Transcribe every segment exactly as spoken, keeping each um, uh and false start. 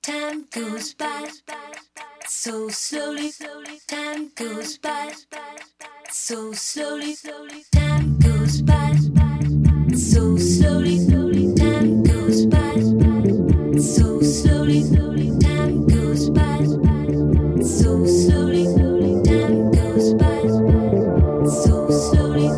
time goes by so slowly, time goes by so slowly, time goes by so slowly, time goes by so slowly, time goes by so slowly, time goes by so slowly.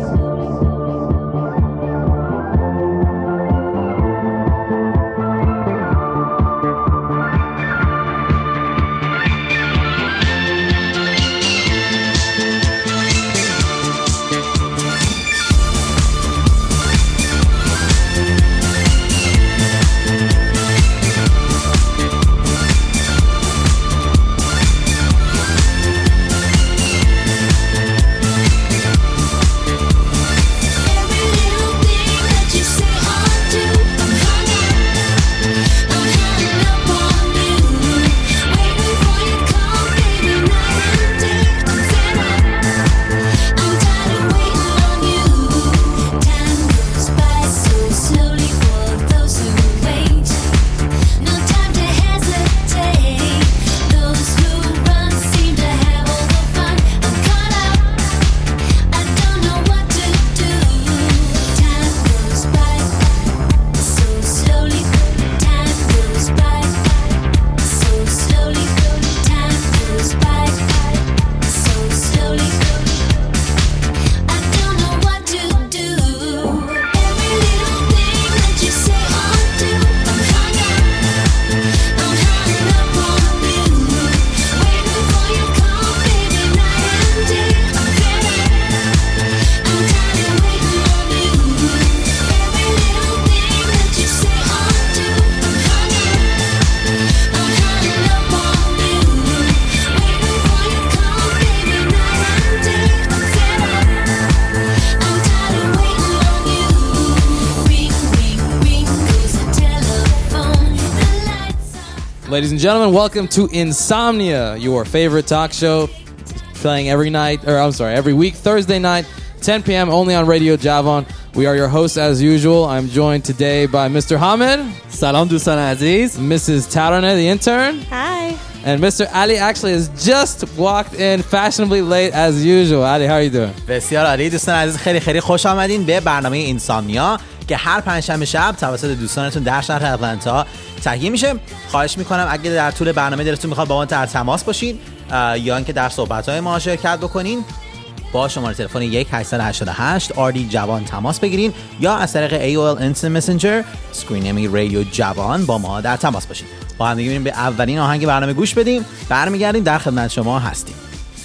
Ladies and gentlemen, welcome to Insomnia, your favorite talk show, playing every night, or I'm sorry, every week, Thursday night, ten p.m. only on Radio Javon. We are your hosts as usual. I'm joined today by Mister Hamid. Salam دوستان عزیز. Missus Tarane, the intern. Hi. And Mister Ali actually has just walked in fashionably late as usual. Ali, how are you doing? بسیار عالی دوستان عزیز، خیلی خیلی خوش آمدین به برنامه اینسامنیا که هر پنجشنبه شب توسط دوستانتون در شهر آتلانتا تهیه میشه. خواهش میکنم اگه در طول برنامه دلتون میخواد با ما در تماس باشین یا اینکه در صحبت‌های ما شرکت بکنین، با شماره تلفن یک هشت هشت هشت آر دی جوان تماس بگیرین یا از طریق ای او ال Instant Messenger اسکرین نمی رادیو جوان با ما در تماس باشین. با هم دیگه بریم به اولین آهنگ برنامه گوش بدیم، برمیگردیم در خدمت شما هستیم.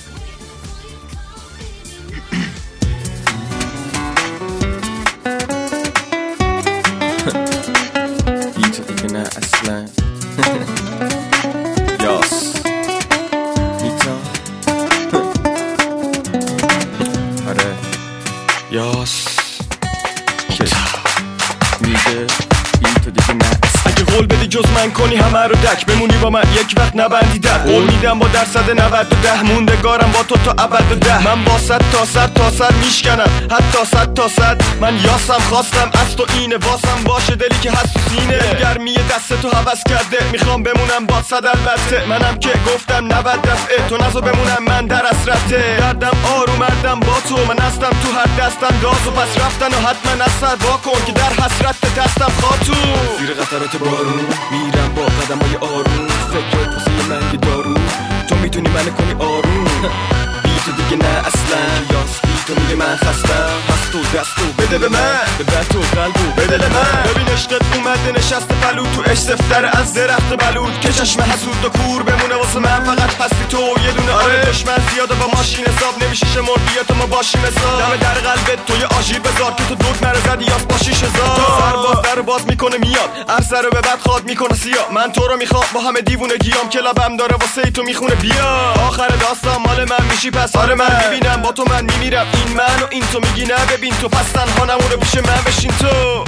جز من کنی همه رو دک بمونی با من یک وقت نبندی در قول میدم با درصد نود و ده موندگارم با تو تا ابد و ده من با صد تا صد تا سر میشکنم حتی صد تا صد من یاسم خواستم از تو اینه واسم باشه دلی که هست تو سینه گرمی دست تو حوض کرده میخوام بمونم با صد البته منم که گفتم نود دفعه تو نزو بمونم من در اسرته دردم آروم مردم با تو من هستم تو هر دستم گاز و پس رفتن و حتما از سر واکن که در حسرت دستم خاطون زیر قطرات بارون میرم با قدمای آروم فکر پوسی من که دارو تو میتونی من کنی آروم بی تو دیگه نه اصلا یاس بی تو میگه من خستم هست تو دستو بده به من ببر تو قلبو به دل من ببین عشقت اومده نشسته پلو تو عشق سفتر از درخت بلود که چشم حسود و کور بمونه واسه من فقط هستی تو یه دونه آره دشمن زیاده با ماشین حساب نمیشه شمار بیا تو ما باشیم حساب دم در قلبت تو یه آژیر بذار که تو دوگ مرا زدی یاس با شیش هزار تو سر باز در باز میکنه میاد عرصه رو به بعد خواد میکنه سیاه من تو رو میخوام با همه دیوونگیام کلابم داره واسه تو میخونه بیا آخر داستان مال من میشی پس آره من میبینم با تو من میمیرم این من و این تو میگی نه ببین تو پس تنها نمونه پیش من بشین تو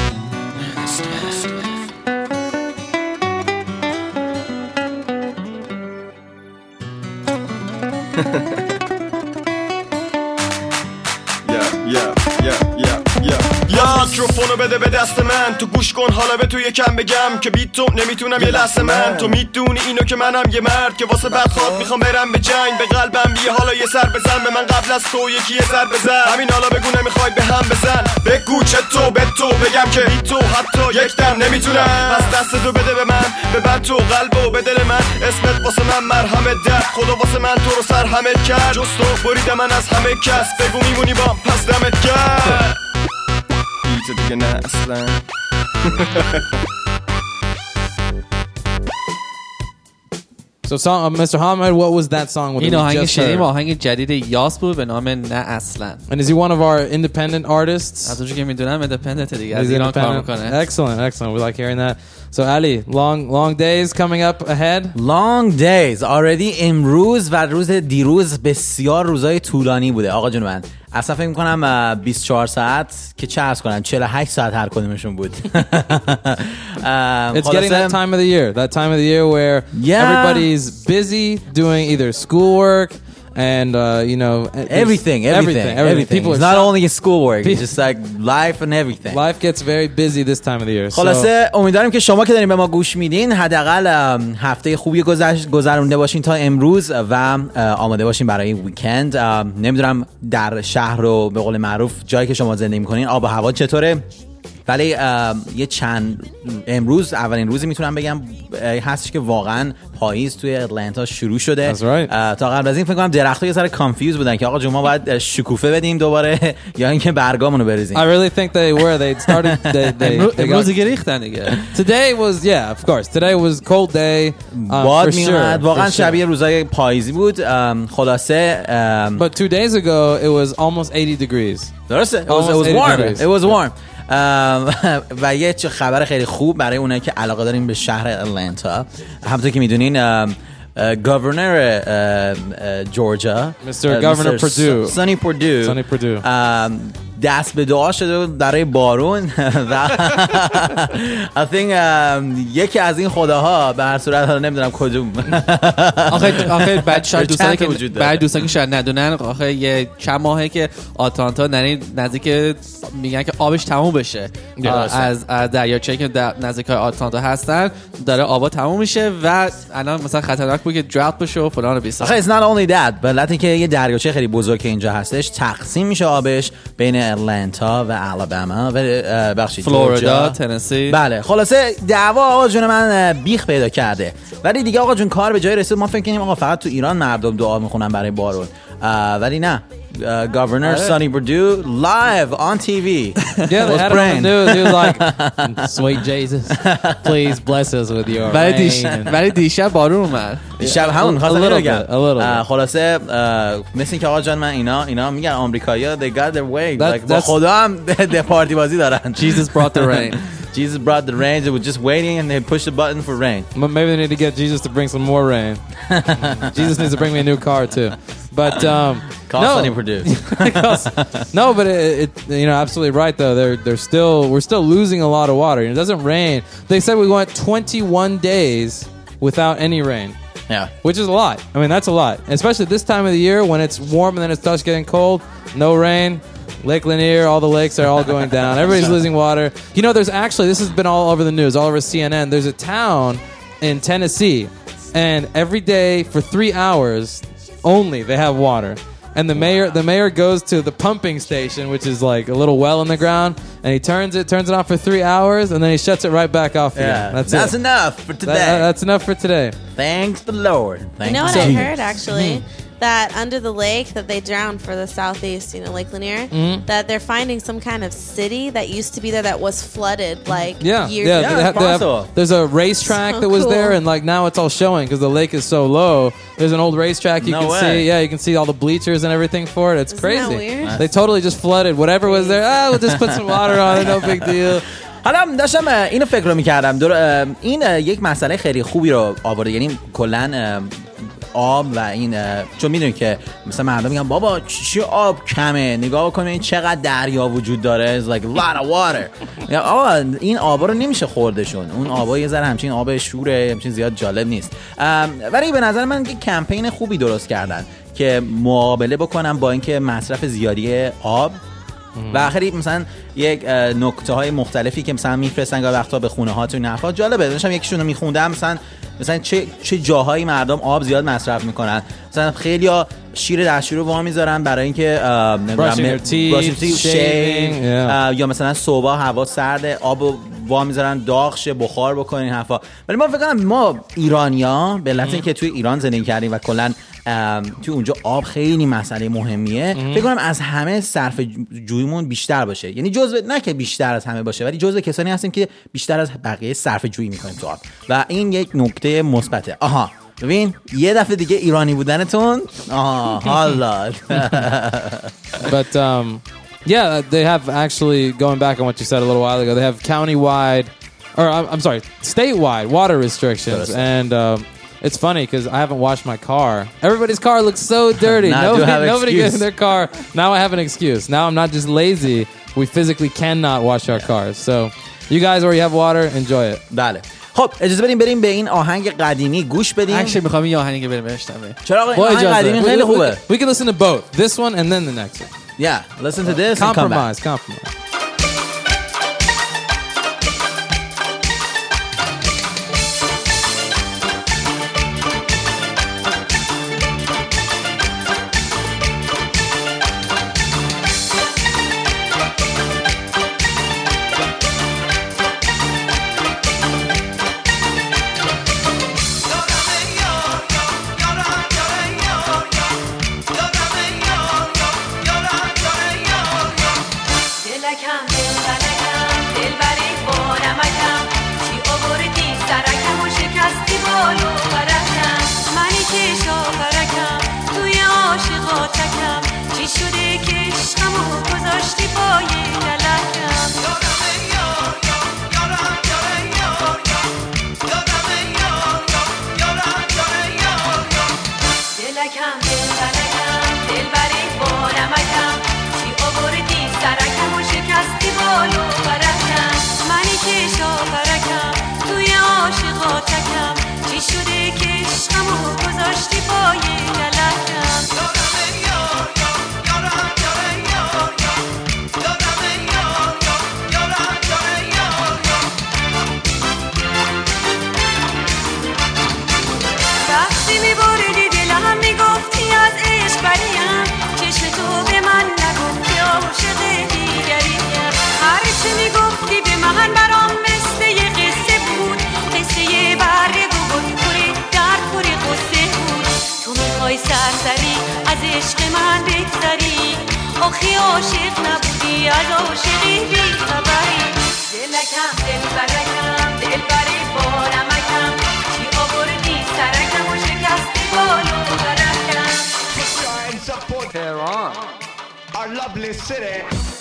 میکروفونو بده به دست من من تو گوش کن حالا به تو یکم بگم که بی تو نمیتونم یه لحظه من تو میدونی اینو که منم یه مرد که واسه بدخواد میخوام برم به جنگ به قلبم بیا حالا یه سر بزن به من قبل از تو یکی یه سر بزن همین حالا بگو نمیخوای به هم بزن بگو چطور به تو بگم که بی تو حتی یک دم نمیتونم پس دست تو بده به من ببند تو قلب و به دل من اسمت واسه من مرهم درد خدا واسه من تو رو سر همه کرد جز تو برید من از همه کس بگو میمونی بام پس دمت کرد بیت دیگه نه اصلا So, song, uh, Mister Hamid, what was that song? With این آهنگ just شنیدیم heard? آهنگ جدید یاس بود به نام نه اصلا. And is he one of our independent artists? از اونجا که میدونم independent دیگه He's از ایران کار independent. میکنه. Excellent, excellent. We like hearing that. So, Ali, long, long days coming up ahead. Long days already. امروز و روز دیروز بسیار روزای طولانی بوده آقا جون من. اصلا فکر می‌کنم بیست و چهار ساعت که چه عرض کنم چهل و هشت ساعت هر کدومشون بود. It's getting that time of the year. That time of the year where Yeah. everybody's busy doing either schoolwork and uh, you know everything, everything, everything. everything. People It's are not shop- only schoolwork. It's just like life and everything. Life gets very busy this time of the year. So, خلاصه امیدواریم که شما که دارین به ما گوش میدین حداقل هفته خوبی گذشت گذرونده باشین تا امروز و آماده باشین برای ویکند. نمیدونم در شهر رو به قول معروف جایی که شما زندگی میکنین آب و هوا چطوره، ولی یه چند امروز اولین روزی میتونم بگم هستش که واقعا پاییز توی اتلانتا شروع شده. right. تا قبل از این فکر کنم درخت‌ها یه ذره کانفیوز بودن که آقا جون ما باید شکوفه بدیم دوباره یا اینکه برگامونو بریزیم. I really think they were. They started. They, they, they امروز got, دیگه ریختن دیگه. today was yeah, of course. Today was cold day. Um, باد for میومد sure, واقعا for sure. شبیه روزای پاییزی بود. خلاصه But two days ago it was almost eighty degrees. درسته. It was, it Almost was eighty warm. degrees. It was warm. و یه چه خبر خیلی خوب برای اونایی که علاقه دارین به شهر اتلانتا. همونطور که میدونین گورنر جورجیا Mister Governor Perdue. سانی پردو Sonny Perdue. دست به دعا شده برای بارون و I think یکی از این خداها به هر صورت حالا نمیدونم کدوم آخه آخه بعد شاید دوستانی که وجود داره. بعد دوستانی که شاید ندونن آخه یه چند ماهه که آتلانتا نزدیک میگن که آبش تموم بشه از از دریاچه‌ای که نزدیک آتلانتا هستن داره آبا تموم میشه و الان مثلا خطرناک بود که دراوت بشه و فلان و بیسار. آخه it's not only that بلکه که یه دریاچه خیلی بزرگ که اینجا هستش تقسیم میشه آبش بین اتلانتا و الاباما و بخشید فلوریدا، تنسی. بله خلاصه دعوا آقا جون من بیخ پیدا کرده ولی دیگه آقا جون کار به جای رسید. ما فکر کنیم آقا فقط تو ایران مردم دعا میخونن برای بارون ولی نه. Governor Sonny Perdue live on T V. Yeah, they had it on the news. He was like, "Sweet Jesus, please bless us with your ولی rain." دیشب ولی دیشب بارون اومد. دیشب همون A خواستم little بگم bit, a little bit. خلاصه مثل اینکه آقا جان من اینا اینا میگن آمریکایی‌ها they got their way. That- Like با that's- خدا هم ده پارتی بازی دارن. Jesus brought the rain. Jesus brought the rain. They were just waiting and they pushed the button for rain. But maybe they need to get Jesus to bring some more rain. Jesus needs to bring me a new car too. But um, Call no, Sonny Perdue. no, but it, it, you know, absolutely right though. They're they're still we're still losing a lot of water. It doesn't rain. They said we went twenty-one days without any rain. Yeah. Which is a lot. I mean, that's a lot, especially this time of the year when it's warm and then it starts getting cold. No rain. Lake Lanier, all the lakes are all going down. Everybody's losing water. You know, there's actually, this has been all over the news, all over C N N. There's a town in Tennessee, and every day for three hours only they have water. And the mayor, the mayor goes to the pumping station, which is like a little well in the ground, and he turns it, turns it off for three hours, and then he shuts it right back off again. Yeah. That's, That's it. enough for today. That- that's enough for today. Thanks the Lord. Thank You know what you. I heard actually? That under the lake that they drowned for the southeast, you know, Lake Lanier, that they're finding some kind of city that used to be there that was flooded like Yeah, years yeah. ago. They have, they have, possible. there's a racetrack So that was cool. there, and like now it's all showing because the lake is so low. There's an old racetrack you No can way. see. Yeah, you can see all the bleachers and everything for it. It's Isn't that crazy. weird? They totally just flooded whatever was there. Ah, we'll just put some water on it. No big deal. حالا داشتم اینو فکر رو میکردم دور این یک مسئله خیلی خوبی رو آورده یعنی کلن آب و این چون میدونی که مثلا مردم میگن بابا چی آب کمه نگاه بکنید این چقدر دریا وجود داره it's like a lot of water آقا این آبا رو نمیشه خوردشون اون آبا یه ذره همچین آب شوره همچین زیاد جالب نیست ولی به نظر من که کمپین خوبی درست کردن که مقابله بکنن با اینکه مصرف زیادی آب و آخری مثلا یک نکته های مختلفی که مثلا میفرستن گاهی وقتا به خونه ها تو این حرفا جالبه. داشتم یکیشون رو میخوندم، مثلا مثلا چه چه جاهایی مردم آب زیاد مصرف میکنن. مثلا خیلیا شیر دستشویی رو وا میذارن برای اینکه یا مثلا صبح هوا سرد آب وا میذارن داغ شه بخار بکنن این حرفا. ولی ما فکر کنم ما ایرانیا به علت اینکه توی ایران زندگی کردیم و کلا توی اونجا آب خیلی مسئله مهمیه، فکر کنم از همه صرف جوییمون بیشتر باشه. یعنی جزء نه که بیشتر از همه باشه، ولی جزء کسانی هستیم که بیشتر از بقیه صرف جویی میکنیم تو آب و این یک نکته مثبته. آها ببین یه دفعه دیگه ایرانی بودنتون آها حالا. But um yeah, they have actually, going back on what you said a little while ago, they have county-wide, or I'm, I'm sorry, statewide water restrictions. And um, it's funny because I haven't washed my car. Everybody's car looks so dirty. Nobody, nobody gets in their car. Now I have an excuse. Now I'm not just lazy. We physically cannot wash our cars. So you guys already have water. Enjoy it. بله. خب اجازه بدیم بریم به این آهنگ قدیمی گوش بدیم. اکشن میخوام این آهنگی بریم بشنویم. چرا آهنگ قدیمی خیلی خوبه. We can listen to both. This one and then the next one. Yeah, listen to this and come back. Compromise, compromise. آخی عاشق نبودی از عاشقی بی خبری دلکم دل برکم دل بری بارمکم چی آوردی سرکم و شکستی بالو برکم Tehran, our lovely city.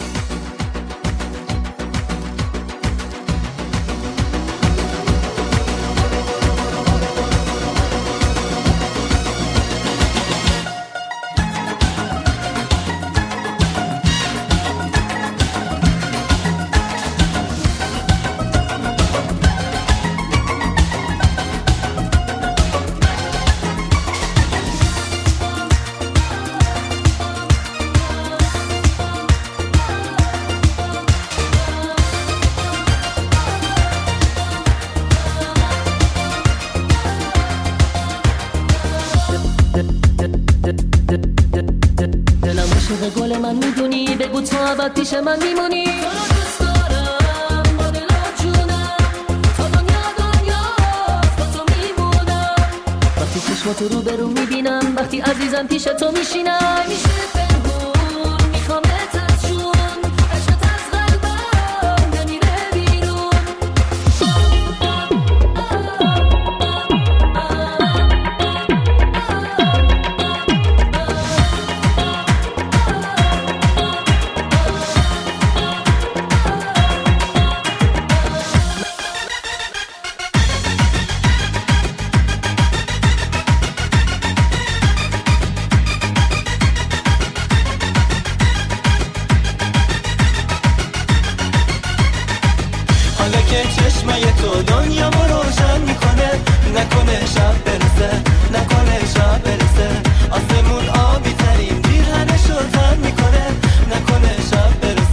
گل من میدونی بگو تو ابد پیش من میمونی تو رو دوست دارم با دل و جونم تا دنیا دنیا با تو میمونم وقتی چشماتو رو به رو میبینم وقتی عزیزم پیش تو میشینم میشه پنهون میخوامت از جون عشقت از قلبم نمیره بیرون آسمون آبی ترین دیر همه شد هم میکنه نکنه شب برسه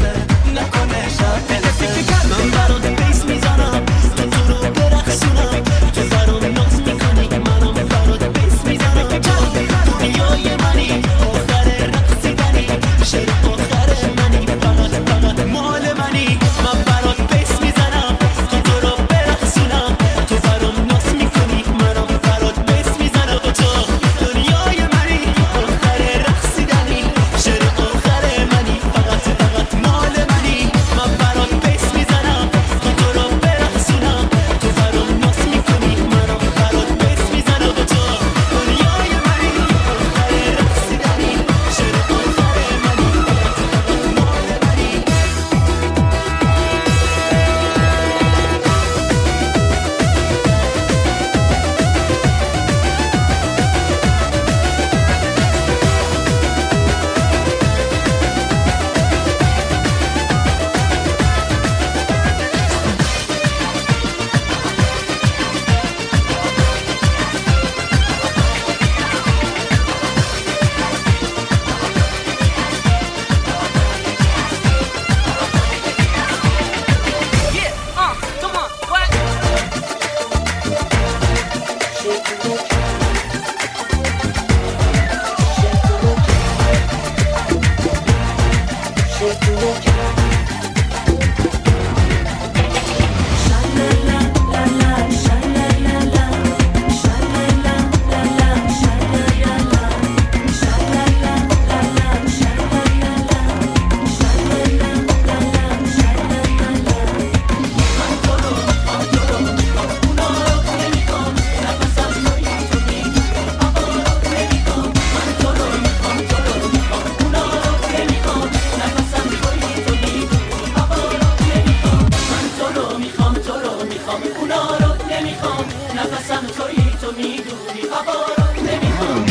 تو رو میخوام اونا رو نمیخوام نفسم تویی تو میدونی هوا رو نمیخوام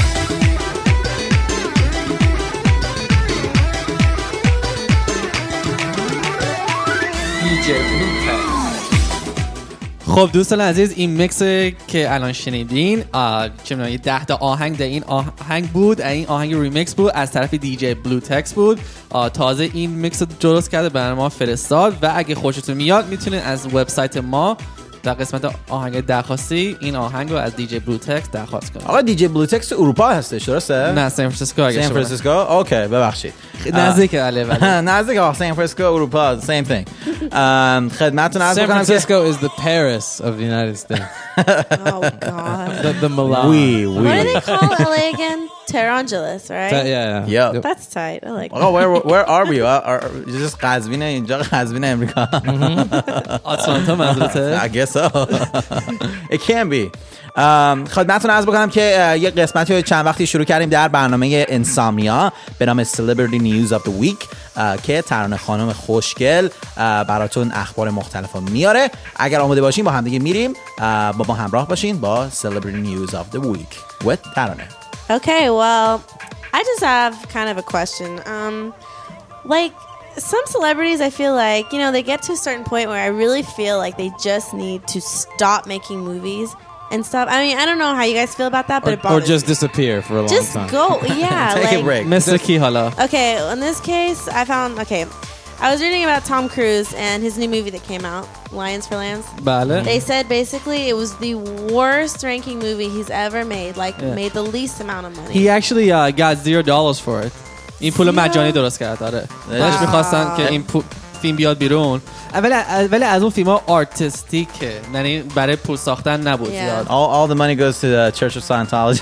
خب دوستان عزیز این میکس که الان شنیدین آه، چه می‌دونم یه ده تا آهنگ در این آهنگ بود این آهنگ ریمیکس بود از طرف دیجی بلو تکس بود آه، تازه این میکس رو درست کرده برای ما فرستاد و اگه خوشتون میاد میتونین از وبسایت ما در قسمت آهنگ درخواستی این آهنگ رو از دیجی بلو تکس درخواست کنید. آقا دیجی بلو تکس تو اروپا هستش درسته؟ نه سان فرانسیسکو اگه سان شما فرانسیسکو اوکی ببخشید نزدیک علی ولی نزدیک آقا سان فرانسیسکو اروپا same thing ام، خدمتتون عرض San می‌کنم که Francisco is the Paris of the United States. Oh God. The, the Milan. we What do we they call L A again? Tehrangeles, right? Yeah, yeah. Yeah. Yep. That's tight. I like. آقا where where are we are, are just قزوین اینجا قزوین امریکا آتلانتا منظورته I guess so it can be ام، خدمتتون عرض بکنم که اه، یه قسمتی رو چند وقتی شروع کردیم در برنامه انسامنیا به نام Celebrity News of the Week اه، که ترانه خانم خوشگل اه، براتون اخبار مختلف رو میاره. اگر آماده باشین با هم دیگه میریم اه، با ما همراه باشین با Celebrity News of the Week with ترانه. Okay, well, I just have kind of a question. Um, like some celebrities, I feel like you know they get to a certain point where I really feel like they just need to stop making movies and stuff. I mean, I don't know how you guys feel about that, but Or, it or bothers just me. disappear for a long Just time. go, yeah. Take like, a break. مثل کی حالا Okay, in this case, I found okay. I was reading about Tom Cruise and his new movie that came out, Lions for Lambs. بله They said basically it was the worst ranking movie he's ever made, like Yeah. made the least amount of money. He actually uh, got zero dollars for it. این پول مجانی درست کرد آره. داشت می‌خواستن که این پول فیلم بیاد بیرون ولی ولی از اون فیلم‌ها آرتستیکه یعنی برای پول ساختن نبود Yeah. زیاد. All, all the money goes to the Church of Scientology.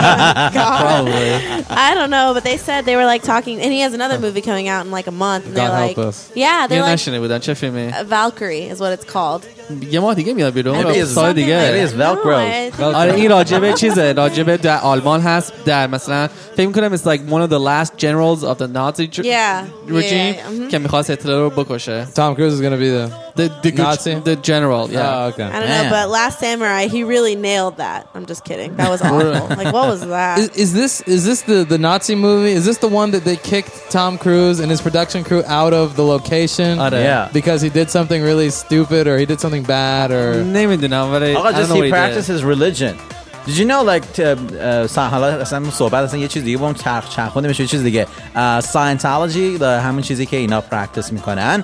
Probably. I don't know, but they said they were like talking, and he has another movie coming out in like a month. And they're God like, help us. yeah, they're یه like نشینه بودن چه فیلمی uh, Valkyrie is what it's called. یه ماه دیگه میاد بیرون Maybe it's سال something دیگه like- It is Velcro. No, I- آره این راجبه چیزه راجبه در آلمان هست در مثلا فکر می‌کنم it's like one of the last generals of the Nazi tr- Yeah. regime Yeah, yeah, mhm. که می‌خواست هتلر رو بکشه Tom Cruise is going to be the the the, good, Nazi? the general yeah Oh, okay. I don't Man. know, but Last Samurai, he really nailed that. I'm just kidding. That was awful. Like, what was that? Is, is this is this the, the Nazi movie? Is this the one that they kicked Tom Cruise and his production crew out of the location آره. Yeah. because he did something really stupid or he did something bad or نمیدونم ولی آقا I don't just know what he he did. practiced his religion. Did you know like to, uh, حالا اصلا صحبت اصلا یه چیز دیگه با اون چرخ چرخونده میشه یه چیز دیگه uh, Scientology همون چیزی که اینا practice میکنن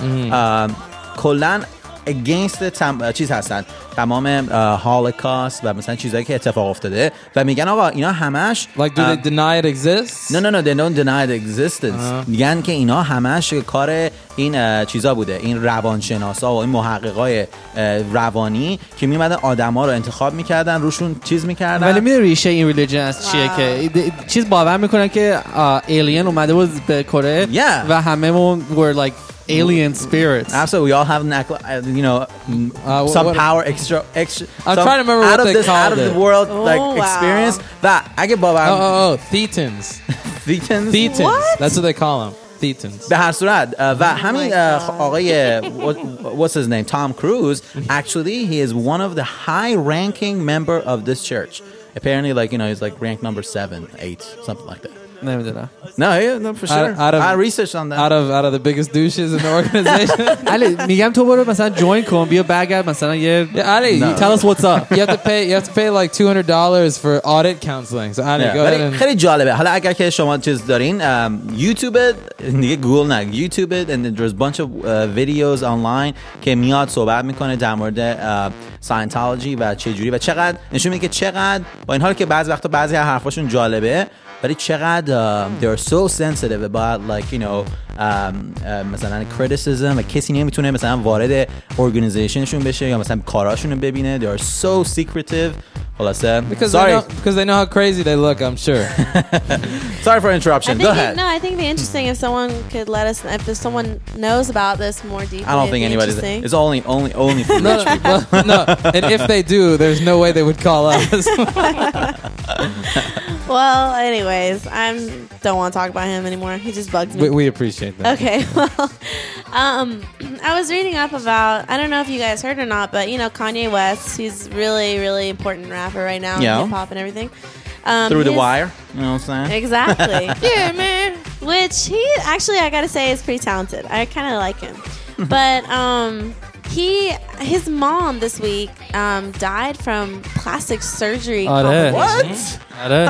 uh, کلن against تم... چیز هستن تمام هولوکاست و مثلا چیزایی که اتفاق افتاده و میگن آقا اینا همش like do they deny it exists? No, no, no, they don't deny the existence. میگن که اینا همش کار این اه، چیزا بوده این روانشناسا و این محققای اه، روانی که میمدن آدما رو انتخاب میکردن روشون چیز میکردن ولی میدونی ریشه این ریلیجن از چیه Wow. که د- چیز باور میکنن که ایلین اومده بود به کره Yeah. و هممون were like alien spirits. Absolutely, we all have an, ac- uh, you know, mm, Uh, some what- power extra, extra. I'm some trying to remember out what of they this, out of called the it. world, Oh, like wow. experience. و اگه Oh, باور oh, oh, Thetans. Thetans. Thetans. What? That's what they call them. Thetans. به هر صورت اه، و همین my اه، God. آقای what- what's his name Tom Cruise actually he is one of the high ranking member of this church apparently like you know he's like ranked number seven eight something like that نمیدونم. no yeah no for sure Out- out of- I researched on that Out of out of the biggest douches in the organization. علی میگم تو برو مثلا جوین کن بیا برگرد مثلا یه Yeah, Ali, No. you tell us what's up. You have to pay. You have to pay like two hundred dollars for audit counseling. So Ali, Yeah, go ahead ولی and خیلی جالبه حالا اگر که شما چیز دارین یوتیوب دیگه گوگل نه یوتیوب and there's a bunch of uh, videos online که میاد صحبت میکنه در مورد ساینتولوژی و چه جوری و چقدر نشون میده که چقدر با این حال که بعضی وقتا بعضی از حرفاشون جالبه ولی چقدر um, they're so sensitive about like you know um, uh, مثلا criticism و کسی نمیتونه مثلا وارد organizationشون بشه یا مثلا کاراشون رو ببینه they are so secretive خلاصه because sorry they know, because they know how crazy they look. I'm sure. sorry for I interruption think go it- ahead no, I think it'd be interesting if someone could let us, if there's someone knows about this more deeply. I don't it'd think be anybody's. interesting. It's only, only, only for no, rich people. no, no. And if they do, there's no way they would call us. Well, anyways, I don't want to talk about him anymore. He just bugs me. We, we appreciate that. Okay, well, um, I was reading up about, I don't know if you guys heard or not, but, you know, Kanye West, he's really, really important rapper right now, Yeah. hip-hop and everything. Um, Through the his- wire. You know what I'm saying? Exactly. Yeah, man. Which he, actually, I gotta say, is pretty talented. I kind of like him. But, um... He, his mom this week um, died from plastic surgery. آره. complications. آره.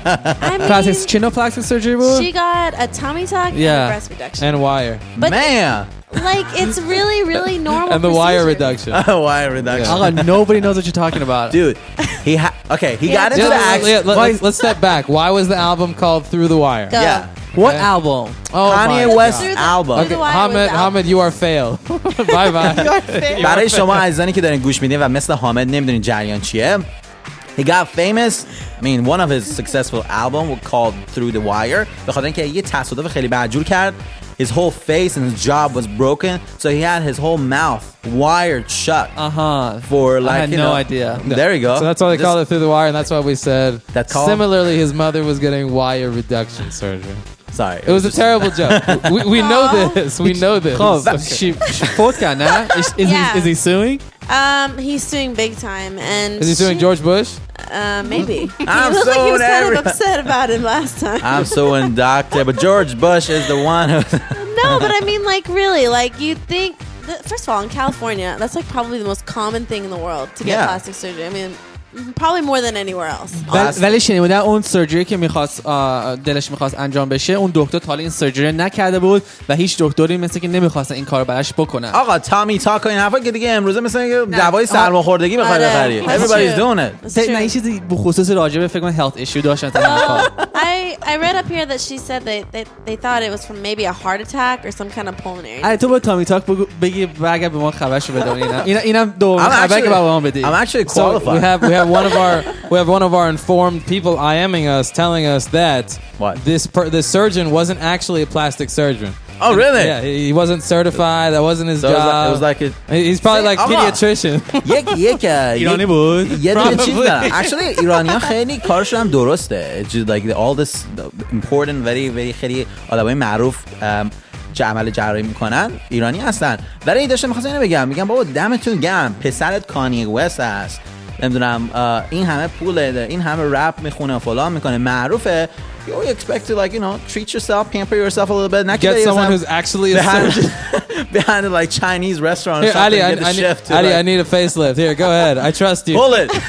I mean, پلاستیک چی نوع پلاستیک سرجری بود؟ she got a tummy tuck Yeah. and a breast reduction. And wire. But Man. like, it's really, really normal. And the wire procedure. reduction. Wire reduction. آقا nobody knows what you're talking about. Dude, he ha- okay, he Yeah. got into Yeah, the act. let, let, let's step back. Why was the album called Through the Wire? Go. Yeah. What Okay. album? Oh Kanye my West God. Through the- album. Through the Wire Hamid, was out. Hamid, you are fail. Bye bye. برای شما عزیزانی که دارین گوش میدین و مثل حامد نمیدونین جریان چیه. He got famous. I mean, one of his successful album was called Through the Wire. به خاطر اینکه یه تصادف خیلی بدجور کرد. His whole face and his jaw was broken, so he had his whole mouth wired shut Uh-huh. for like I had you no know. idea. There you go. So that's why they Just- call it Through the Wire, and that's why we said. That's called- Similarly, his mother was getting wire reduction surgery. Sorry, It was a terrible joke. We, we know this. We know this. خب she, she فوت کرد نه؟ Is, is, Yeah. he, is he suing? Um, he's suing big time, and Is he suing she- George Bush? Uh, maybe. I'm he looked like he was suing kind every- of upset about it last time. I'm suing Doctor, but George Bush is the one who. No, but I mean, like, really, like, you think. That, first of all, in California, that's like probably the most common thing in the world to get Yeah. plastic surgery. I mean, probably more than anywhere else. ولی- ولی شنیدم اون سرجری که میخواست دلش میخواست انجام بشه اون دکتر تا حالا این سرجری نکرده بود و هیچ دکتری مثل که نمیخواستن این کارو براش بکنن. آقا تامی تاک و این حرفا که دیگه امروزه مثل اینکه دوای سرماخوردگی بخوای آره. بخری. That's Everybody's true. doing it. That's نه true. این چیزی بخصوص راجع به فکر کنم health issue داشتن تا این کار. I, I read up here that she said that they, they thought it was from maybe a heart attack or some kind of pulmonary. ای تو با تامی تاک بگو بگی اگر به ما خبرشو بدونی اینا اینا اینم دوم I'm خبر که actually, با ما بدی. I'm actually So we qualified. have we have one of our we have one of our informed people IMing us, telling us that What? this per, this surgeon wasn't actually a plastic surgeon. Oh, really? Yeah, he he wasn't certified. That wasn't his So it was job. like- it was like a- He- he's probably like آقا. pediatrician. یک یک ایرانی یک- بود. یه دونه چیز Probably. دارم. Actually ایرانی‌ها خیلی کارشون هم درسته. It's just like all this important very very خیلی آدمای معروف ام، چه عمل جراحی میکنن ایرانی هستن. برای داشتم می‌خواستم اینو بگم میگم بابا دمتون گرم پسرت کانی وست است. نمیدونم این همه پول داره این همه رپ میخونه فلان میکنه معروفه. You expect to like you know treat yourself, pamper yourself a little bit. Not Get someone who's actually a behind, surgeon. behind a like Chinese restaurant or Here, something. Ali, I, get a I, chef need, to Ali like, I need a facelift. Here, go ahead. I trust you. pull it.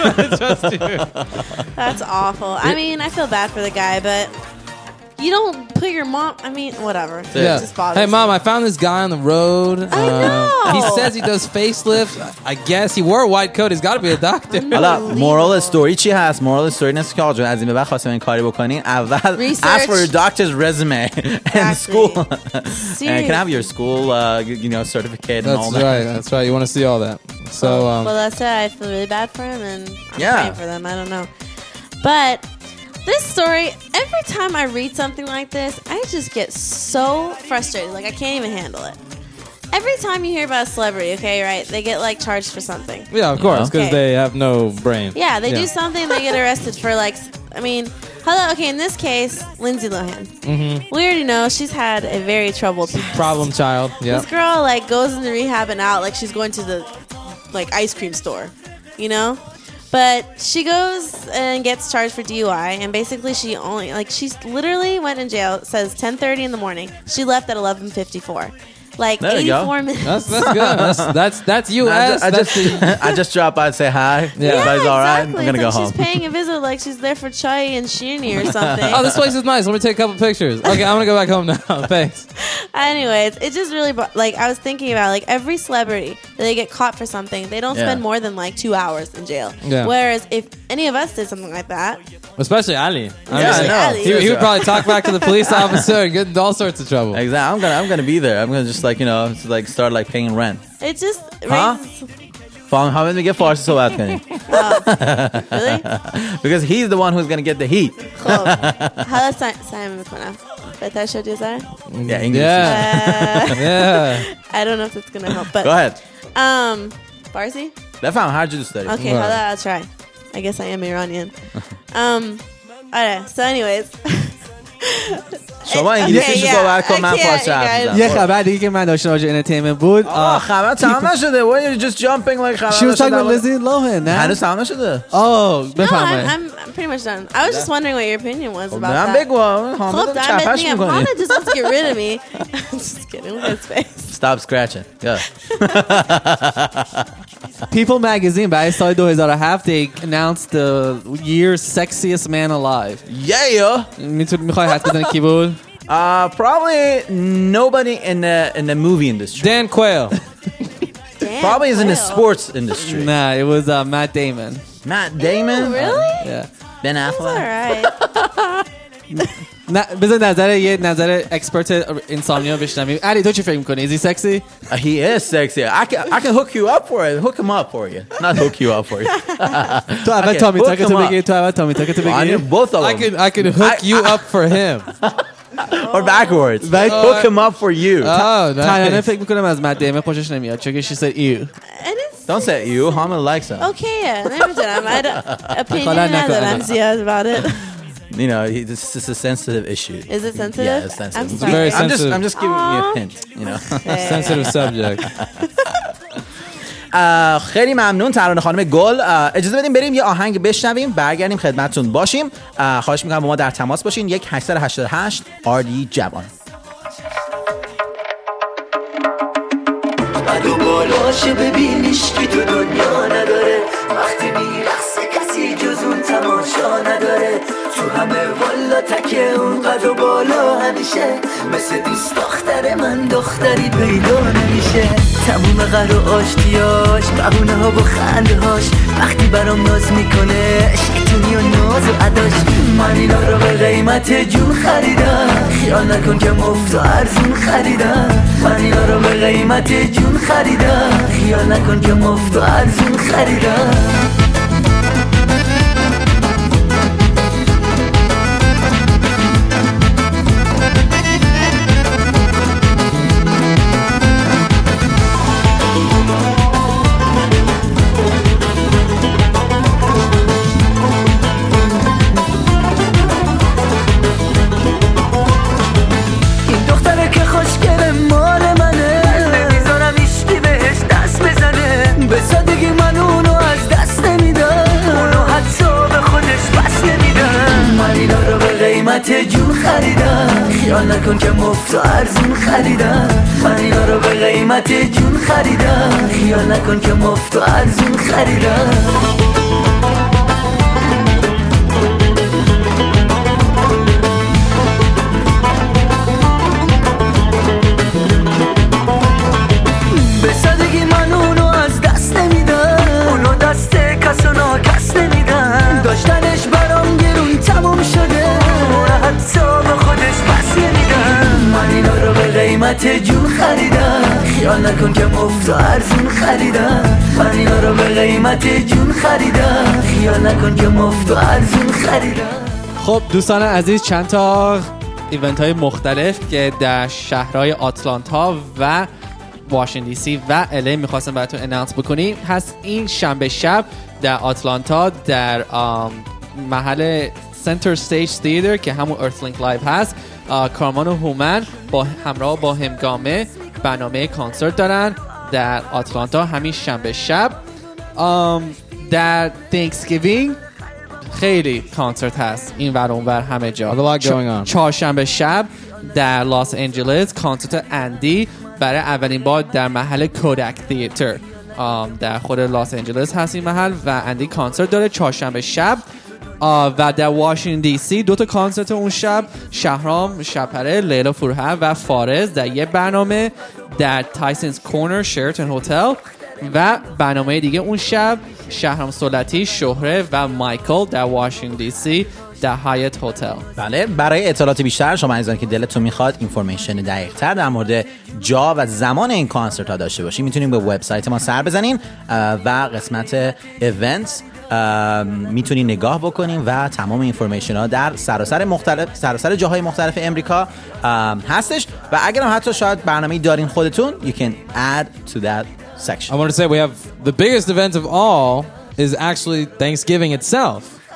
That's awful. I mean, I feel bad for the guy, but you don't put your mom. I mean, whatever. It Yeah. just bothers Hey, mom, me. I found this guy on the road. I know. He says he does facelifts. I guess he wore a white coat. He's got to be a doctor. حالا moral story چی هست؟ moral story نیست که آقا جون از این به بعد خواستم این کاری بکنین اول Research. ask for your doctor's resume and Exactly. school and can I have your Seriously. school uh, you know certificate and all That's that. right. That's right. You want to see all that. So, um, well, that's it. I feel really bad for him, and I'm Yeah. praying for them. I don't know, but this story. Every time I read something like this, I just get so frustrated. Like I can't even handle it. Every time you hear about a celebrity, okay, right? They get like charged for something. yeah, of course, because Okay. they have no brain. Yeah, they do something. They get arrested for like. I mean, hello. Okay, in this case, Lindsay Lohan. Mm-hmm. We already know she's had a very troubled past. Problem child. Yeah. This girl like goes into rehab and out like she's going to the like ice cream store, you know? But she goes and gets charged for D U I, and basically she only like she's literally went in jail. It says ten thirty in the morning. She left at eleven fifty-four. Like There you go. eighty-four minutes. That's that's good. That's that's that's U I S. just, I That's just, I just drop by and say hi. Yeah. Everybody's all right. exactly. I'm gonna It's go like home. she's paying a visit like she's there for chai and sheeny or something. oh, this place is nice. Let me take a couple pictures. Okay, I'm gonna go back home now. Thanks. Anyways, it just really bo- like I was thinking about like every celebrity they get caught for something, they don't Yeah. spend more than like two hours in jail. Yeah. Whereas if any of us did something like that, Especially Ali. I Yeah, mean, I know. Ali. he, he would probably talk back to the police officer and get into all sorts of trouble. Exactly. I'm gonna, I'm gonna be there. I'm gonna just like you know, just, like start like paying rent. it just Huh? raises. فهم حامد میگه فارسی صحبت کنیم. Really? Because he's the one who's gonna get the heat. خب حالا سعی سعی میکنم بهتر شد یه ذره؟ Yeah, English. Yeah. Yeah. I don't know if it's gonna help, but Go ahead. um, Farsi? بفهم هر جور دوست داری. Okay, Right. hala, I'll try. I guess I am Iranian. Um, آره so anyways شما انگلیسیشو Okay, yeah, صحبت کن I من can't, فارسی you حرف guys. میزنم. یه خبر دیگه که من داشتم راجع انترتینمنت بود. آه خبر تمام نشده. Why you just jumping like خبر She was talking about نشده؟ Lizzie Lohan. نه؟ هنوز تمام نشده. آه No, I'm, بفرمایید. I'm, I'm pretty much done. I was just wondering what your opinion was about من that. بگو حامد خب دارم چپش بهت میگم میکنی. Hana just wants to get rid of me. Just kidding. Look at his face. Stop scratching. Go. People magazine برای سال دو هزار و هفت they announced the year's sexiest man alive. Yeah. میتونی میخوای حد بزنی کی بود؟ Uh, probably nobody in the in the movie industry. Dan Quayle. Damn, Probably is in the Quayle. sports industry. Nah, it was uh, Matt Damon. Matt Damon. Oh, really? Yeah. Ben All Affleck. right. نه بذار نظر یه نظر اکسپرت اینسامنیا بشنویم. علی تو چی فکر می‌کنی؟ Is he sexy؟ Uh, he is sexy. I can I can hook you up for it. Hook him up for you. Not hook you up for you. تو اول Okay, تامی hook تاک him تو up. بگی. تو اول تامی تاک تو I بگی. need both of I them. could I could hook I- you I- up for him. Or backwards. Right. Hook him up for you. Oh, ترانه nice. فکر می‌کنم از مت دیمون خوشش نمیاد چون که she said ew. I didn't Don't say you. Hamid likes him. Okay, yeah. نمیدونم. I don't- opinion خالد نکن. ندارم زیاد about it. You know, he, this is a sensitive issue. Is it sensitive? Yeah, it's sensitive. I'm I'm sorry. Very just, sensitive. I'm just giving you a Aw. hint. You know. Sensitive subject. اه، خیلی ممنون ترانه خانم گل. اه، اجازه بدیم بریم یه آهنگ بشنویم برگردیم خدمتتون باشیم. اه، خواهش میکنم با ما در تماس باشین. یک هشت هشت هشت آردی جوان. بدو بالاشه ببینیش که تو دنیا نداره وقتی میرقصه کسی جز اون تماشا نداره تو همه والا تکه اون قد و بالا همیشه مثل دوست دختر من دختری پیدا نمیشه تموم قر و آشتیاش بهونه ها و خنده هاش وقتی برام ناز میکنه شیطونی و ناز و عداش من اینا رو به قیمت جون خریدم خیال نکن که مفت و ارزون خریدم من اینا رو به قیمت جون خریدم خیال نکن که مفت و ارزون خریدم این دختره که خوشگله مال منه نمیذارم ایشکی بهش دست بزنه به سادگی من اونو از دست نمیدم اونو حتی به خودش بس نمیدم من اینا رو به قیمت جون خریدم خیال نکن که مفت و ارزون خریدم من اینا رو به قیمت جون خریدم خیال نکن که مفت و ارزون خریدم به سادگی من اونو از دست نمیدم اونو دست کس و ناکس نمیدم داشتنش برام گرون تموم شده اونو حتی به خودش بس نمیدم من اینا رو به قیمت جون خریدم خیال نکن که مفت و ارزون خریدم من اینا رو به قیمت جون خریدم خیال نکن که مفت و ارزون خریدم. خب دوستان عزیز چند تا ایونت های مختلف که در شهرهای آتلانتا و واشنگتن دی سی و الی میخواستم براتون اناونس بکنیم هست. این شنبه شب در آتلانتا در آم، محل سنتر استیج تئاتر که همون ارثلینک لایو هست کارمان و هومن با همراه با همگامه برنامه کنسرت دارن در آتلانتا همین شنبه شب. آم، در تانکسگیوینگ خیلی کانسرت هست این ور اون ور همه جا. A lot going on. چهارشنبه شب در لس آنجلس کانسرت اندی برای اولین بار در محل کودک تئاتر در خود لس آنجلس هست این محل و اندی کانسرت داره چهارشنبه شب. آه، و در واشنگتن دی سی دو تا کانسرت اون شب شهرام شپره لیلا فروهر و فارز در یه برنامه در تایسنز کورنر شراتون هتل و برنامه دیگه اون شب شهرام سلطی شهره و مایکل در واشنگتن دی سی در هایت هتل. بله برای اطلاعات بیشتر شما عزیزان که دلتون میخواد اینفورمیشن دقیق تر در مورد جا و زمان این کانسرت ها داشته باشین میتونین به وبسایت ما سر بزنین و قسمت ایونتس میتونین نگاه بکنین و تمام اینفورمیشن ها در سراسر مختلف سراسر جاهای مختلف امریکا هستش و اگر هم حتی شاید برنامه‌ای دارین خودتون you can add to that section. I want to say we have the biggest event of all is actually Thanksgiving itself.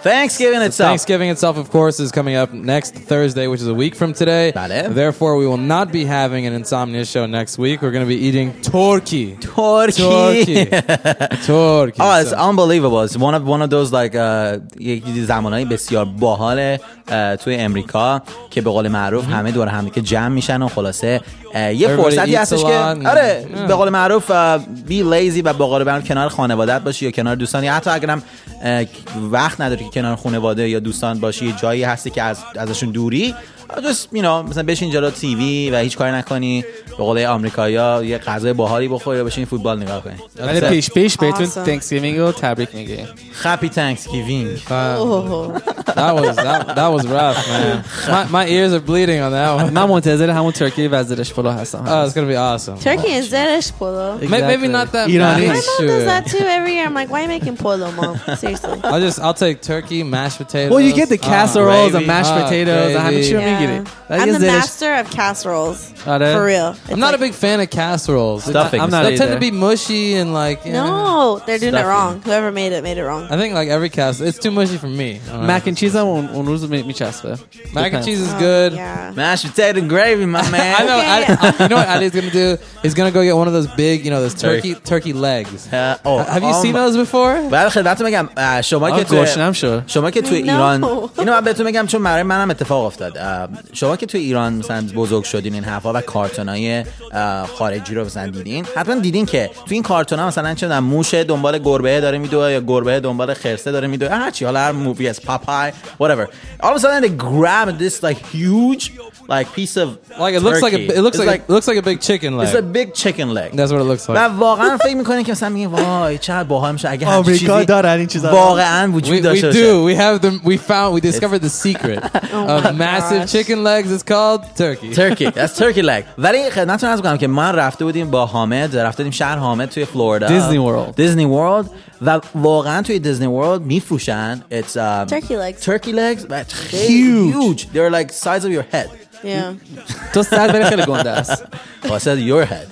Thanksgiving itself. Thanksgiving itself, of course, is coming up next Thursday, which is a week from today. Bale. Therefore, we will not be having an Insomnia show next week. We're going to be eating turkey. Turkey. Turkey. Turkey. Oh, it's So- unbelievable. It's one of one of those like uh, یکی زمانهای بسیار باحال uh, توی امریکا که به قول معروف همه دور هم که جمع میشن و خلاصه uh, یه Everybody فرصتی eats هستش a که lot. آره Yeah. به قول معروف بی لیزی و به قول معروف کنار خانوادت باشی یا کنار دوستان یا حتی اگرم uh, وقت نداری که کنار خانواده یا دوستان باشی یه جایی هستی که از ازشون دوری just you know مثلا بشین جلو تیوی و هیچ کاری نکنی به قول آمریکایی‌ها یه غذای باحالی بخوری و بشین فوتبال نگاه کنی. ولی پیش پیش بهتون Awesome. تانکسگیوینگ رو تبریک میگیم. Happy Thanksgiving. Uh, Oh. that was that, that was rough, man. My, my ears are bleeding on that one. من منتظر همون ترکی و زرش پلو هستم. Oh, it's gonna be awesome. Turkey and Zerish polo. May- Maybe not that Irani. bad. My mom does that too every year. I'm like, why are you making polo, mom? Seriously. I'll just I'll take turkey, mashed potatoes. Well, you get the Ah, casseroles and gravy. mashed Ah, potatoes و همه چی رو gravy. میگیری. I'm the master of casseroles. آره. For real. I'm not a big fan of casseroles. Stuffing. I'm not They tend either. to be mushy and like you know. No, they're doing it Stuffing. wrong. Whoever made it made it wrong. I think like every casserole, it's too mushy for me. I don't know. مک اند چیز هم اون اون روز می- میچسبه. Mac and cheese is Oh, good. Yeah. Mashed potato gravy, my man. I know. Okay. I, you know what Ali's gonna do? He's gonna go get one of those big, you know, those turkey turkey legs. Uh, oh, Have you um, seen those before? بعد خدمتتون میگم اه، شما که آه، تو گشنم شد. شما که تو No. ایران اینو من بهتون میگم چون برای منم اتفاق افتاد. اه، شما که تو ایران مثلا بزرگ شدین این حرفا و کارتونای اه، خارجی رو مثلا دیدین حتما دیدین که تو این کارتونا مثلا چه میدونم موش دنبال گربه داره میدوه یا گربه دنبال خرسه داره میدوه هر چی حالا هر مووی از پاپای whatever all of a sudden they grab this like huge like piece of Like it looks like a, turkey. it looks It's like, it looks like a big chicken leg. it's a big chicken leg. That's what it looks و like. واقعا فکر میکنه که مثلا میگه وای چقدر باحال میشه اگه هر آمریکا چیزی دارن این چیزا رو. واقعا We, وجود we داشته باشه. do. We have them. We found. We discovered the secret of massive gosh. chicken legs. It's called turkey. turkey that's turkey leg. ولی خدمتتون عرض کنم که ما رفته بودیم با حامد رفته بودیم شهر حامد توی فلوریدا دیزنی ورلد. دیزنی ورلد و واقعا توی دیزنی ورلد میفروشن it's um, Turkey legs. turkey legs but خیلی huge they're like size of your head Yeah. تو صد بری خیلی گنده است. I said your head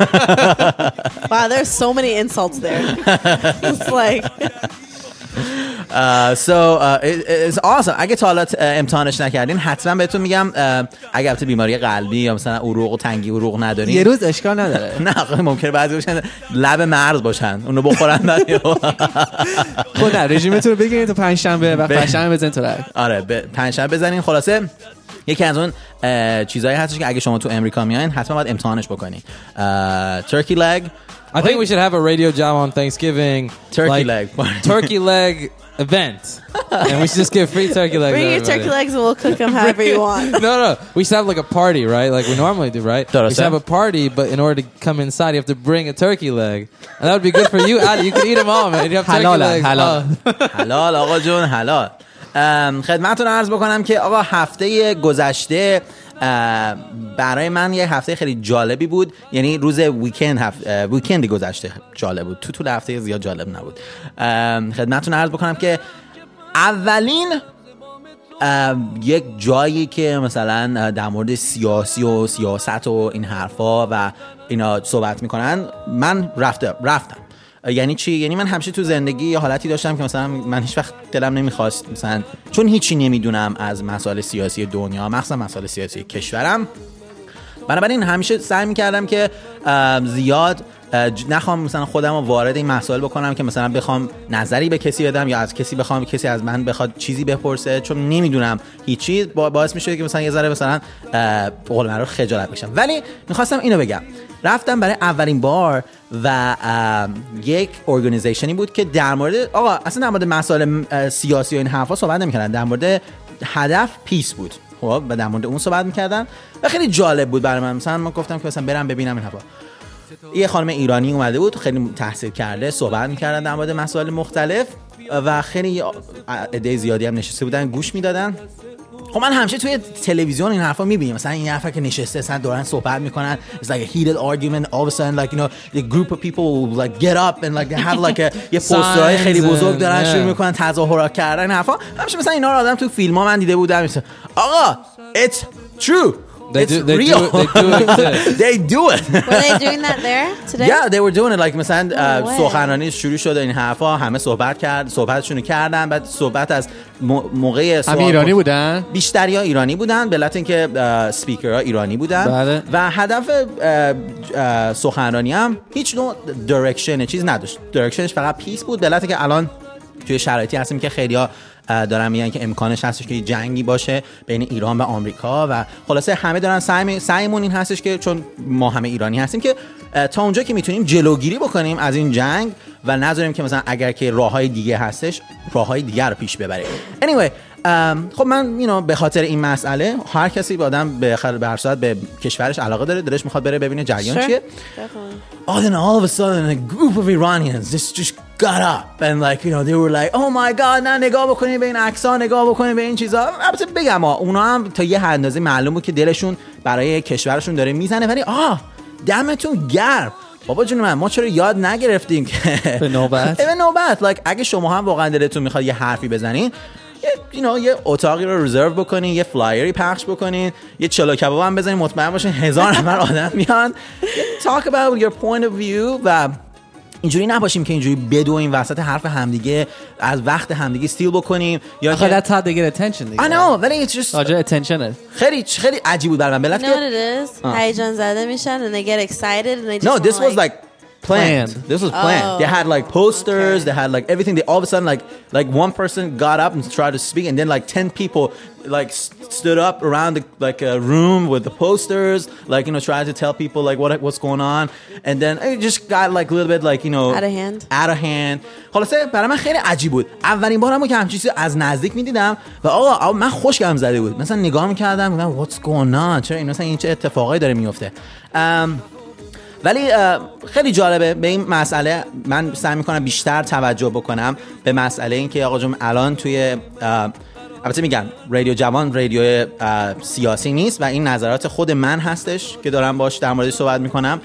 Wow, there's so many insults there. It's like Uh, so uh, it, it's awesome. اگه تا حالا امتحانش نکردین حتما بهتون میگم uh, اگه البته بیماری قلبی یا مثلا عروق و تنگی عروق ندارین یه روز اشکال نداره. نه ممکنه بعضی باشن لب مرز باشن اونو بخورن بعد خب نه رژیمتون رو بگیرید تو پنج شنبه و به- پنج شنبه بزنید تو رگ. آره به پنجشنبه بزنین. خلاصه یکی از اون اه، چیزایی هستش که اگه شما تو امریکا میاین حتما باید امتحانش بکنین. turkey leg I think we should have a radio job on Thanksgiving. Turkey like, leg. turkey leg event, and we should just give free turkey legs. bring to your everybody. turkey legs and we'll cook them however you want. No, no, we should have like a party, right? Like we normally do, right? Toro We should have a party, but in order to come inside, you have to bring a turkey leg, and that would be good for you, Ali. You could eat them all, man. You have turkey Halal, legs. halal. Oh. حلال آقا جون حلال. ام، خدمتتون عرض بکنم که آقا هفته گذشته اه، برای من یه هفته خیلی جالبی بود. یعنی روز ویکند هفت... اه، ویکندی گذشته جالب بود. تو طول هفته زیاد جالب نبود. ام، خدمتتون عرض بکنم که اولین ام، یک جایی که مثلا در مورد سیاسی و سیاست و این حرفا و اینا صحبت میکنن من رفته رفتم. یعنی چی؟ یعنی من همیشه تو زندگی یه حالتی داشتم که مثلا من هیچ وقت دلم نمیخواست مثلا چون هیچی نمیدونم از مسائل سیاسی دنیا مخصوصا مسائل سیاسی کشورم بنابراین همیشه سعی میکردم که زیاد نخوام مثلا خودم رو وارد این مسائل بکنم که مثلا بخوام نظری به کسی بدم یا از کسی بخوام کسی از من بخواد چیزی بپرسه چون نمیدونم هیچ چیز باعث میشه که مثلا یه ذره مثلا به قول معروف خجالت بکشم. ولی میخواستم اینو بگم رفتم برای اولین بار و یک ارگانیزیشنی بود که در مورد آقا اصلا در مورد مسائل سیاسی و این حرفا صحبت نمی‌کردن، در مورد هدف پیس بود. خب و در مورد اون صحبت می‌کردن و خیلی جالب بود برای من. مثلا من گفتم که مثلا برم ببینم این حرفا. یه خانم ایرانی اومده بود خیلی تحصیل کرده صحبت می‌کردن در مورد مسائل مختلف و خیلی عده زیادی هم نشسته بودن گوش میدادن. خب من همیشه توی تلویزیون این حرفا میبینم مثلا این حرفا که نشسته مثلا دارن صحبت میکنن it's like a heated argument all of a sudden like you know the group of people will like get up and like they have like a یه پوسترهای خیلی بزرگ دارن شروع میکنن تظاهرات کردن این حرفا. همیشه مثلا اینا رو آدم تو فیلم‌ها من دیده بودم مثلا آقا it's true They It's do, they real. do, they do exist. They do it. Were they doing that there today? Yeah, they were doing it. Like مثلا No way. سخنرانی شروع شد این حرفا، همه صحبت کرد، صحبتشون کردن، بعد صحبت از موقع همه ایرانی بودن؟ بیشتری ها ایرانی بودن، به علت اینکه اسپیکرها ایرانی بودن. بله. و هدف اه، اه، سخنرانی هم هیچ نوع دایرکشن چیز نداشت. دایرکشنش فقط پیس بود، به علت اینکه الان توی شرایطی هستیم که خیلی‌ها دارن میگن که امکانش هستش که جنگی باشه بین ایران و آمریکا و خلاصه همه دارن سعی سعیمون این هستش که چون ما همه ایرانی هستیم که تا اونجا که میتونیم جلوگیری بکنیم از این جنگ و نذاریم که مثلا اگر که راههای دیگه هستش راههای دیگه رو پیش ببریم. anyway خب من you know, به خاطر این مسئله هر کسی با آدم به هر صورت به کشورش علاقه داره، دلش میخواد بره ببینه جریان Sure. چیه. Definitely. Oh, then all of a sudden a group of Iranians just just got up and like you know they were like oh my god نه نگاه بکنید به این عکس‌ها، نگاه بکنید به این چیزا. البته بگم اونا هم تا یه حد اندازه معلومه که دلشون برای کشورشون داره میزنه، ولی آه دمتون گرم بابا جون من، ما چرا یاد نگرفتیم که به نوبت به نوبت like اگه شما هم واقعا دلتون میخواد یه حرفی بزنین یه you know, یه اتاقی رو رزرو بکنین، یه فلایری پخش بکنین، یه چلو کباب هم بزنین، مطمئن باشین هزار نفر آدم میان. talk about your point of view و اینجوری نباشیم که اینجوری بدویم وسط حرف همدیگه، از وقت همدیگه استیل بکنیم یا آخه که that's how they get attention دیگه. I know ولی it's just راجع attention خیلی خیلی عجیب بود برام. You بلد know what it is? هیجان زده میشن and they get excited and they just No, wanna, this was like planned. Planned. This was planned. Oh, they had like posters. okay. They had like everything. They all of a sudden like like one person got up and tried to speak, and then like ten people like st- stood up around the, like a room with the posters, like you know, trying to tell people like what what's going on, and then it just got like a little bit like you know Out of hand. Out of hand. خلاصه برای من خیلی عجیب بود. اولین بارم که همین چیزی از نزدیک می‌دیدم و آقا من خوشگلم زده بود. مثلا نگاه می‌کردم میگم what's going on؟ چرا این مثلا این چه اتفاقایی داره میفته؟ ولی خیلی جالبه به این مسئله. من سعی میکنم بیشتر توجه بکنم به مسئله این که آقا جون الان توی البته میگم رادیو جوان رادیو سیاسی نیست و این نظرات خود من هستش که دارم باش در موردش صحبت میکنم.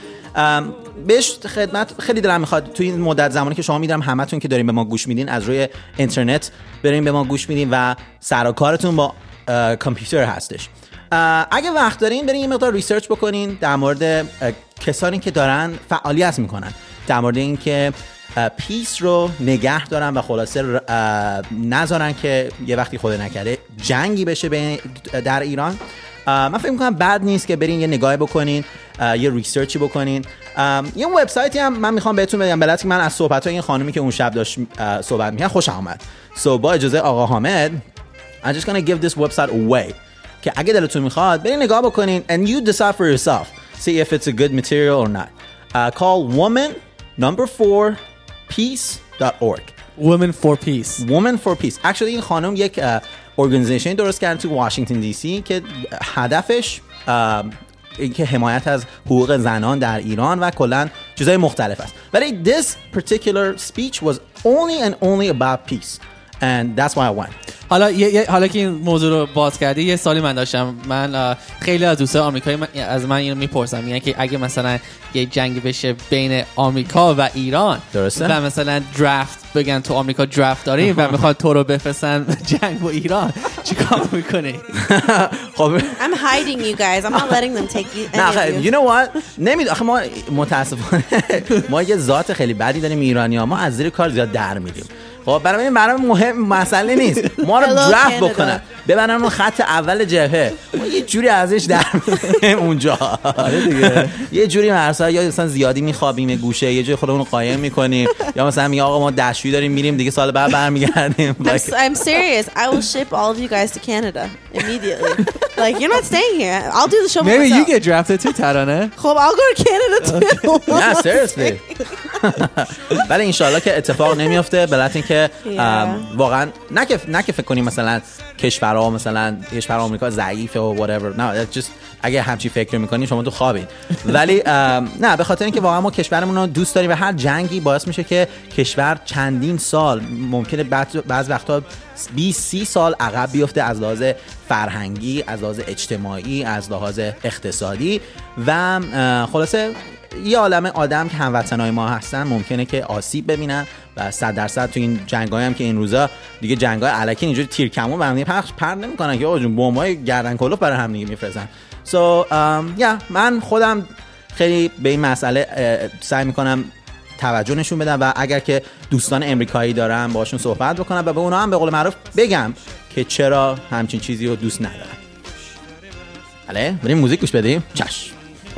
بهش خدمت خیلی دلم میخواد توی این مدت زمانی که شما میدونم همتون که دارین به ما گوش میدین از روی اینترنت برین به ما گوش میدین و سر و کارتون با کامپیوتر هستش. اگه وقت دارین برین یه مقدار ریسرچ بکنین در مورد کسانی که دارن فعالیت میکنن در مورد این که پیس رو نگه دارن و خلاصه نذارن که یه وقتی خدا نکرده جنگی بشه در ایران. من فکر میکنم بد نیست که برین یه نگاهی بکنین، یه ریسرچی بکنین. یه وبسایتی هم من میخوام بهتون بگم بلکه من از صحبت‌های این خانومی که اون شب داشت صحبت می‌کرد خوشم اومد. So با اجازه آقا حامد I'm just gonna give this website away که اگه دلتون میخواد برین نگاه بکنین and you decide for yourself see if it's a good material or not. Uh, call woman number four peace dot org. Women for Peace. Women for Peace. Actually این خانم یک ارگانیزیشن درست کردن تو واشنگتن دی سی که هدفش اینکه حمایت از حقوق زنان در ایران و کلا چیزهای مختلف است. ولی this particular speech was only and only about peace and that's why I went. حالا یه حالا که این موضوع رو باز کردی یه سالی من داشتم. من خیلی از دوستای آمریکایی من از من اینو میپرسم، میگن که اگه مثلا یه جنگی بشه بین آمریکا و ایران درسته و مثلا درافت بگن تو آمریکا درافت داریم و میخواد تو رو بفرستن جنگ با ایران چیکار میکنی؟ خب I'm hiding you guys. I'm not letting them take you. نه you know what نمید آخه ما متاسفانه ما یه ذات خیلی بدی داریم ایرانی‌ها، ما از زیر کار زیاد در میریم. خب برای این برام مهم مسئله نیست ما رو درافت بکنن ببرن اون خط اول جبهه ما یه جوری ازش در میریم اونجا دیگه. یه جوری مرسا یا مثلا زیادی میخوابیم گوشه یه جای خودمون رو قایم میکنیم یا مثلا میگه آقا ما دستشویی داریم میریم دیگه سال بعد برمیگردیم. I'm, I'm serious. I will ship all of you guys to Canada immediately. Like you're not staying here. I'll do the show Maybe myself. you get drafted too ترانه. خب I'll go to Canada too. Yeah, seriously. ولی انشالله که اتفاق نمیفته بلکه که واقعا نه که نه که فکر کنیم مثلا کشورها مثلا کشور آمریکا ضعیفه و whatever. نه just اگه همچی فکر میکنین شما تو خوابین. ولی نه به خاطر اینکه واقعا ما کشورمون رو دوست داریم و هر جنگی باعث میشه که کشور چندین سال ممکنه بعض وقتا بیست سی سال عقب بیفته از لحاظ فرهنگی، از لحاظ اجتماعی، از لحاظ اقتصادی و خلاصه یه عالمه آدم که هموطنای ما هستن ممکنه که آسیب ببینن و صد درصد تو این جنگ‌های هم که این روزا دیگه جنگ‌های الکی اینجوری تیرکمون برام پخش پرد نمی‌کنن که آقا جون بمب‌های گردن کلوف برای هم دیگه میفرستن. سو so, um, yeah, من خودم خیلی به این مسئله سعی می‌کنم توجه نشون بدم و اگر که دوستان امریکایی دارم باشون صحبت بکنم و به اونا هم به قول معروف بگم که چرا همچین چیزی رو دوست ندارن. بله بریم موزیک گوش بدیم. چشم.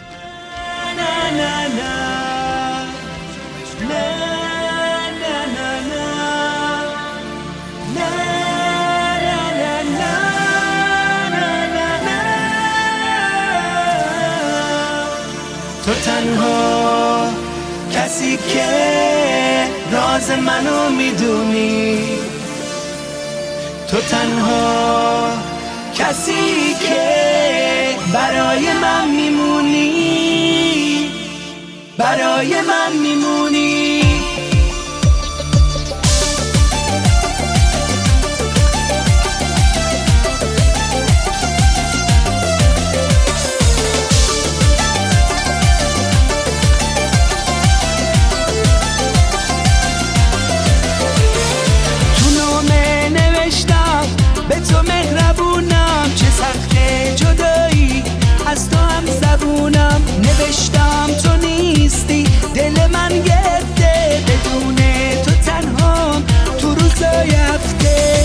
تو تنها کسی که راز منو میدونی، تو تنها کسی که برای من میمونی، برای من میمونی. به تو مهربونم، چه سخته جدایی از تو هم زبونم. نوشتم تو نیستی، دل من گرفته، بدون تو تنها تو روزای هفته.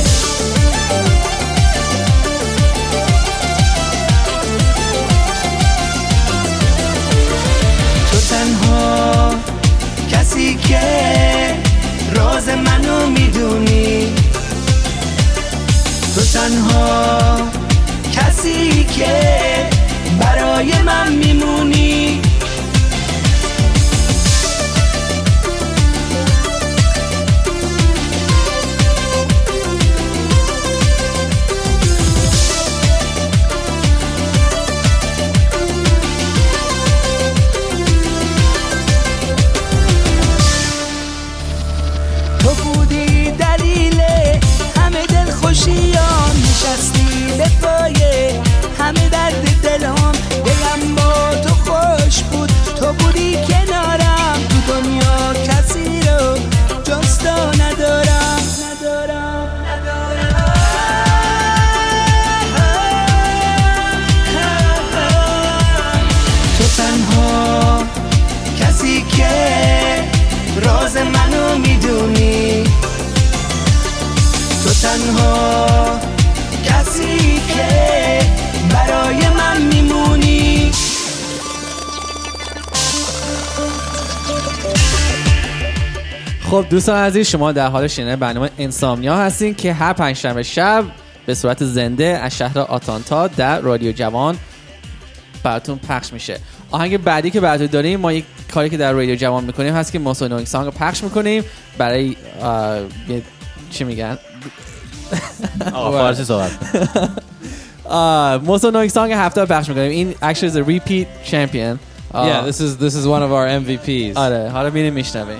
تو تنها کسی که راز منو میدونی، تو تنها کسی که برای من میمونی. تو بودی دلیل همه دل خوشیام، نشستی به پایه همه درد دلم. دلم با تو خوش بود، تو بودی کنارم، تو دنیا کسی رو جز تو ندارم، ندارم، ندارم. تو تنها کسی که راز منو میدونی، تو تنها کسی که برای من میمونی. خب دوستان عزیز، شما در حال شنیدن برنامه اینسامنیا هستین که هر پنجشنبه شب به صورت زنده از شهر آتلانتا در رادیو جوان براتون پخش میشه. آهنگ بعدی که براتون داریم، ما یک کاری که در رادیو جوان میکنیم هست که موسو نوینگ سانگ رو پخش میکنیم برای چی میگن؟ آقا فارسی صحبت. موسو نوینگ سانگ هفته رو پخش میکنیم. این actually is a repeat champion. Yeah, this is this is one of our M V Ps. آره حالا ببینیم میشنویم.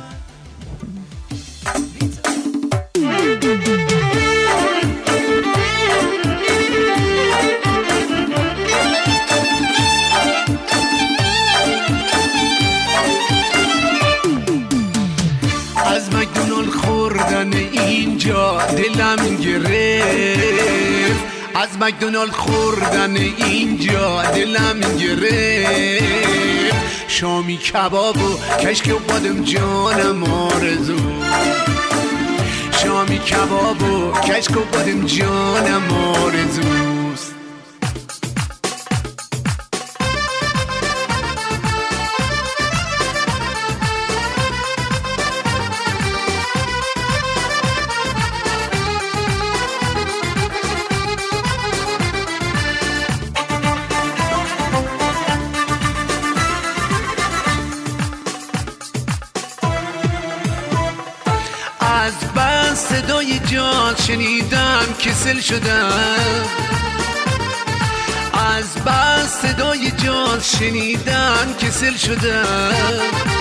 از مکدونالد خوردن اینجا دلم گرفت، از مکدونالد خوردن اینجا دلم گرفت. شامی کباب و کشک و بادم جانم آرزو، شامی کباب و کشک و بادم جانم آرزوست. از بس صدای جان شنیدم کسل شدم، از بس صدای جان شنیدم کسل شدم.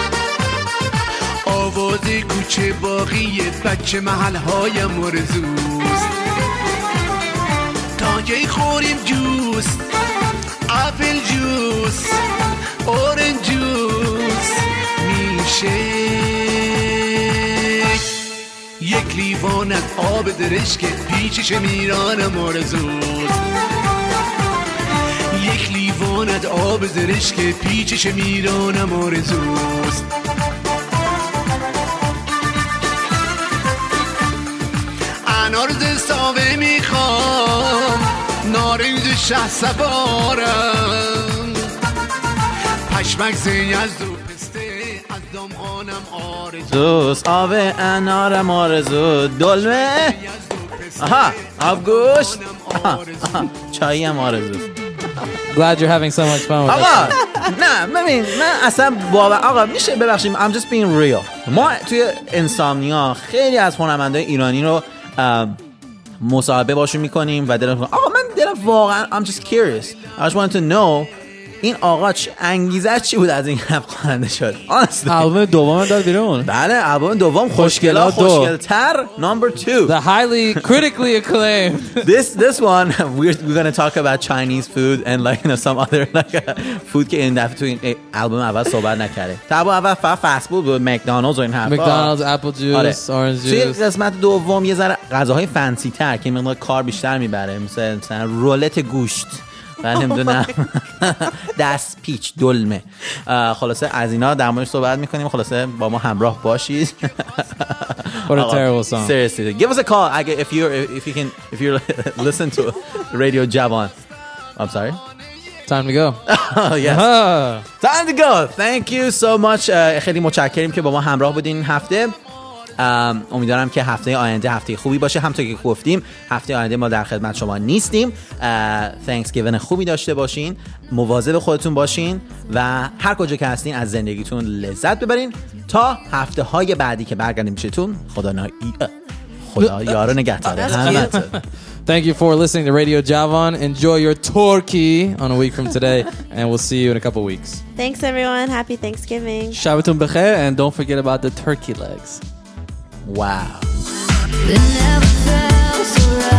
آواز کوچه باقی بچه محل‌هایم آرزوست. تا کی خوریم جوس اپل جوس، اورنج جوس میشه یک لیوانت آب درشک پیچش میرانم آرزوست یک لیوانت آب زرشک پیچش میرانم آرزوست انارز ساوه میخوام نارنج شه سوارم پشمک زی از دو پسته از دامغانم آرزوست آب انارم آرزو دلمه آها آب گوشت چایی هم آرزوست. Glad you're having so much fun with آقا us. نه ببین من اصلا باور آقا میشه ببخشید I'm just being real ما توی انسامنیا خیلی از هنرمندای ایرانی رو مصاحبه باشون میکنیم و دلم آقا من دلم واقعا I'm just curious I just wanted to know این آقا چه انگیزه چی بود از این رپ خواننده شد آلبوم دوم داد بیرون. بله آلبوم دوم خوشگلا خوشگلتر number two The highly critically acclaimed this this one we're, we're gonna talk about Chinese food and like you know some other like uh, food که این دفعه تو این آلبوم اول صحبت نکرده تا اول فقط فست فود بود مکدونالدز و این حرفا McDonald's apple juice آره. orange توی juice قسمت دوم یه ذره غذاهای فنسی تر که مقدار کار بیشتر میبره مثلا مثلا رولت گوشت من نمیدونم دست پیچ دلمه خلاصه از اینا در موردش صحبت میکنیم خلاصه با ما همراه باشید. What a terrible song. Seriously give us a call if you if you can if you listen to Radio Javon. I'm sorry time to go. Oh yes time to go. Thank you so much. خیلی متشکریم که با ما همراه بودین این هفته. امیدوارم که هفته آینده هفته خوبی باشه. همونطور که گفتیم هفته آینده ما در خدمت شما نیستیم. Thanksgiving خوبی داشته باشین مواظب خودتون باشین و هر کجا که هستین از زندگیتون لذت ببرین تا هفته های بعدی که برگردیم پیشتون. خدا نا... خدا یارو نگهداره. Thank you for listening to Radio Javon. Enjoy your turkey on a week from today and we'll see you in a couple weeks. Thanks everyone. Happy Thanksgiving. شبتون بخیر and don't forget about the turkey legs. Wow. It never felt so right.